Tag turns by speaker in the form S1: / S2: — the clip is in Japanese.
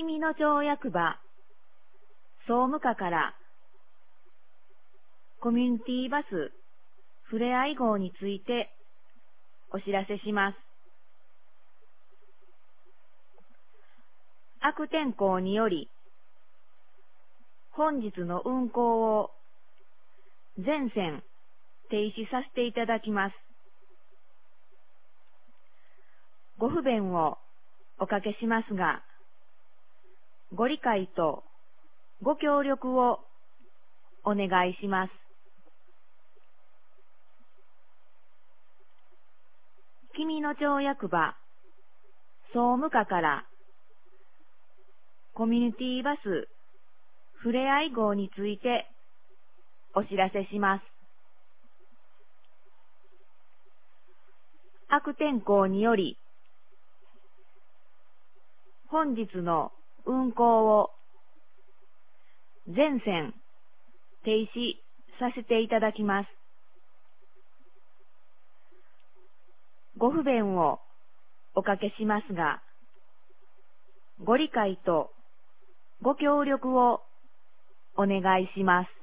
S1: 君野町役場総務課からコミュニティバスふれあい号についてお知らせします。悪天候により本日の運行を全線停止させていただきます。ご不便をおかけしますが、ご理解とご協力をお願いします。君野町役場総務課からコミュニティバスふれあい号についてお知らせします。悪天候により本日の運行を全線停止させていただきます。ご不便をおかけしますが、ご理解とご協力をお願いします。